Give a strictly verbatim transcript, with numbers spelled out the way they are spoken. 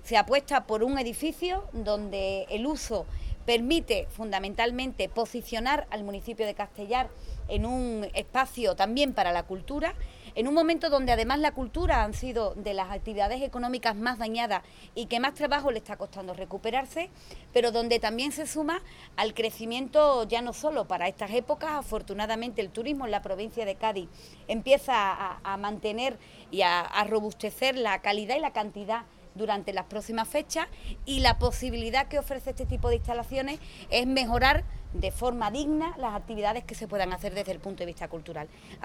Se apuesta por un edificio donde el uso permite fundamentalmente posicionar al municipio de Castellar en un espacio también para la cultura, en un momento donde además la cultura han sido de las actividades económicas más dañadas y que más trabajo le está costando recuperarse, pero donde también se suma al crecimiento ya no solo para estas épocas. Afortunadamente el turismo en la provincia de Cádiz empieza a, a mantener y a, a robustecer la calidad y la cantidad durante las próximas fechas, y la posibilidad que ofrece este tipo de instalaciones es mejorar de forma digna las actividades que se puedan hacer desde el punto de vista cultural.